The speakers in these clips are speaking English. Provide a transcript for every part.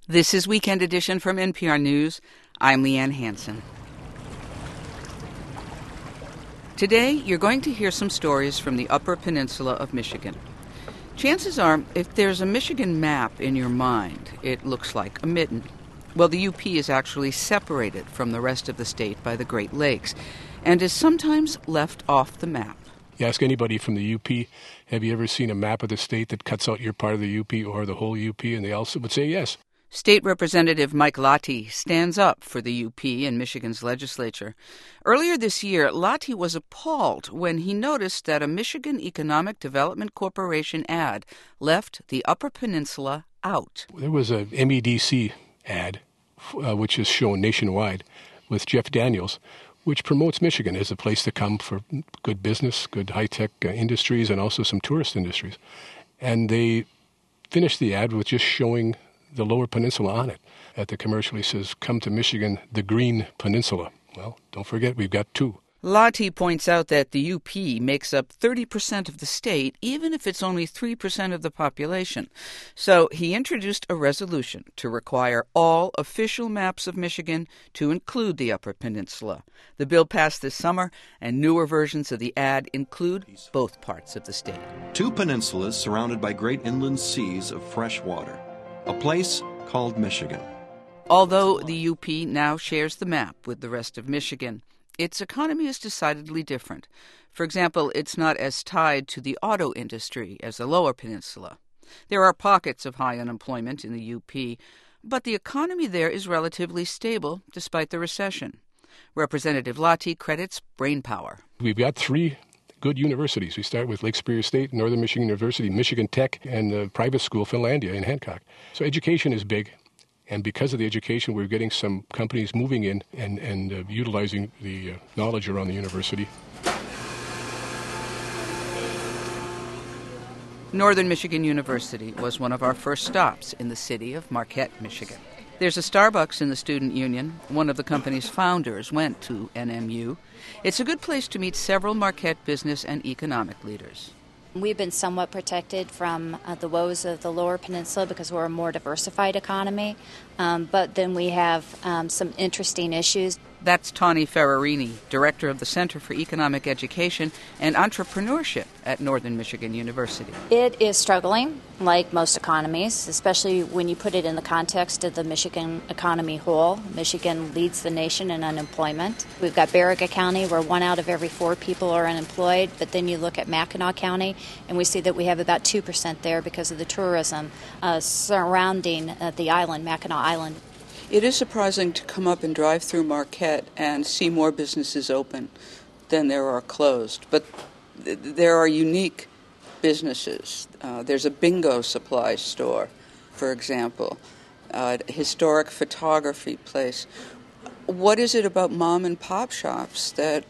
This is Weekend Edition from NPR News. I'm Leanne Hansen. Today, you're going to hear some stories from the Upper Peninsula of Michigan. Chances are, if there's a Michigan map in your mind, it looks like a mitten. Well, the UP is actually separated from the rest of the state by the Great Lakes and is sometimes left off the map. You ask anybody from the UP, have you ever seen a map of the state that cuts out your part of the UP or the whole UP? And they also would say yes. State Representative Mike Lahti stands up for the UP in Michigan's legislature. Earlier this year, Lahti was appalled when he noticed that a Michigan Economic Development Corporation ad left the Upper Peninsula out. There was a MEDC ad, which is shown nationwide, with Jeff Daniels, which promotes Michigan as a place to come for good business, good high-tech industries, and also some tourist industries. And they finished the ad with just showing the Lower Peninsula on it. At the commercial, he says, "Come to Michigan, the Green Peninsula." Well, don't forget, we've got two. Lahti points out that the UP makes up 30% of the state, even if it's only 3% of the population. So he introduced a resolution to require all official maps of Michigan to include the Upper Peninsula. The bill passed this summer, and newer versions of the ad include both parts of the state. Two peninsulas surrounded by great inland seas of fresh water. A place called Michigan. Although the UP now shares the map with the rest of Michigan, its economy is decidedly different. For example, it's not as tied to the auto industry as the Lower Peninsula. There are pockets of high unemployment in the UP, but the economy there is relatively stable despite the recession. Representative Lahti credits brainpower. We've got three good universities. We start with Lake Superior State, Northern Michigan University, Michigan Tech, and the private school, Finlandia in Hancock. So education is big. And because of the education, we're getting some companies moving in and utilizing the knowledge around the university. Northern Michigan University was one of our first stops in the city of Marquette, Michigan. There's a Starbucks in the student union. One of the company's founders went to NMU. It's a good place to meet several Marquette business and economic leaders. We've been somewhat protected from the woes of the Lower Peninsula because we're a more diversified economy, but then we have some interesting issues. That's Tani Ferrarini, director of the Center for Economic Education and Entrepreneurship at Northern Michigan University. It is struggling, like most economies, especially when you put it in the context of the Michigan economy whole. Michigan leads the nation in unemployment. We've got Baraga County, where 1 out of every 4 people are unemployed, but then you look at Mackinac County, and we see that we have about 2% there because of the tourism surrounding the island, Mackinac Island. It is surprising to come up and drive through Marquette and see more businesses open than there are closed. But there are unique businesses. There's a bingo supply store, for example, a historic photography place. What is it about mom and pop shops that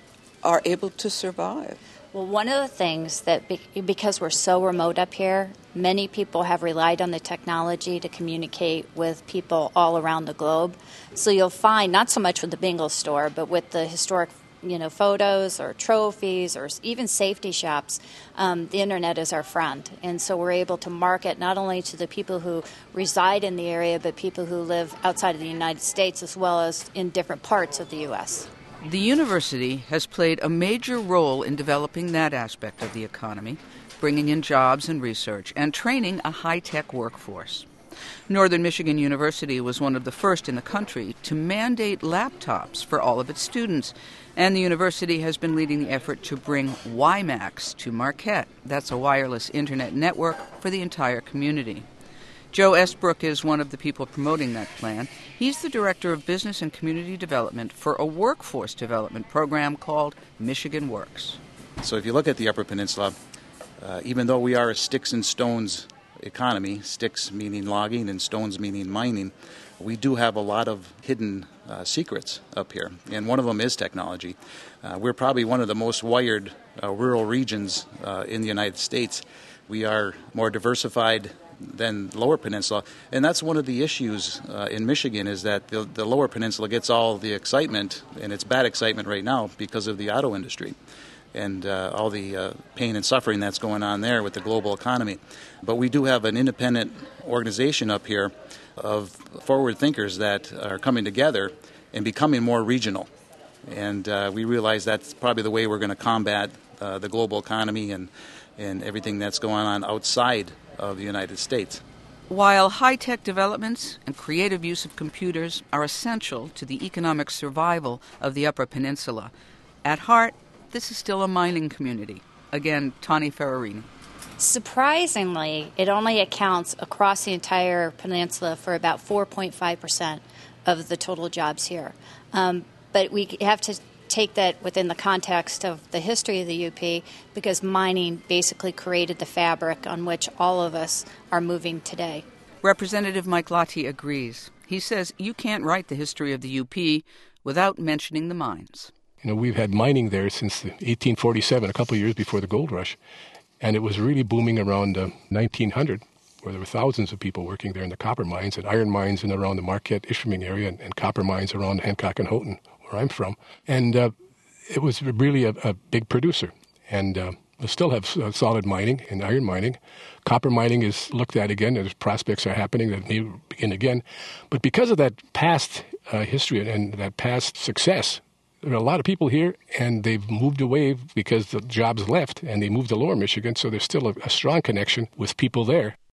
are able to survive? Well, one of the things that, because we're so remote up here, many people have relied on the technology to communicate with people all around the globe. So you'll find, not so much with the bingo store, but with the historic photos or trophies or even safety shops, the internet is our friend. And so we're able to market not only to the people who reside in the area, but people who live outside of the United States as well as in different parts of the U.S. The university has played a major role in developing that aspect of the economy, bringing in jobs and research, and training a high-tech workforce. Northern Michigan University was one of the first in the country to mandate laptops for all of its students, and the university has been leading the effort to bring WiMAX to Marquette. That's a wireless internet network for the entire community. Joe Esbrook is one of the people promoting that plan. He's the director of business and community development for a workforce development program called Michigan Works. So if you look at the Upper Peninsula, even though we are a sticks and stones economy, sticks meaning logging and stones meaning mining, we do have a lot of hidden secrets up here, and one of them is technology. We're probably one of the most wired rural regions in the United States. We are more diversified than Lower Peninsula, and that's one of the issues in Michigan is that the Lower Peninsula gets all the excitement, and it's bad excitement right now because of the auto industry and all the pain and suffering that's going on there with the global economy. But we do have an independent organization up here of forward thinkers that are coming together and becoming more regional. And we realize that's probably the way we're going to combat the global economy and everything that's going on outside of the United States. While high-tech developments and creative use of computers are essential to the economic survival of the Upper Peninsula, at heart, this is still a mining community. Again, Tani Ferrarini. Surprisingly, it only accounts across the entire peninsula for about 4.5% of the total jobs here. But we have to take that within the context of the history of the UP, because mining basically created the fabric on which all of us are moving today. Representative Mike Lottie agrees. He says you can't write the history of the UP without mentioning the mines. You know, we've had mining there since 1847, a couple of years before the gold rush, and it was really booming around 1900, where there were thousands of people working there in the copper mines and iron mines in around the Marquette, Ishpeming area, and copper mines around Hancock and Houghton, where I'm from. And it was really a big producer. And we still have solid mining and iron mining. Copper mining is looked at again, as prospects are happening that may begin again. But because of that past history and that past success, there are a lot of people here, and they've moved away because the jobs left, and they moved to Lower Michigan, so there's still a strong connection with people there.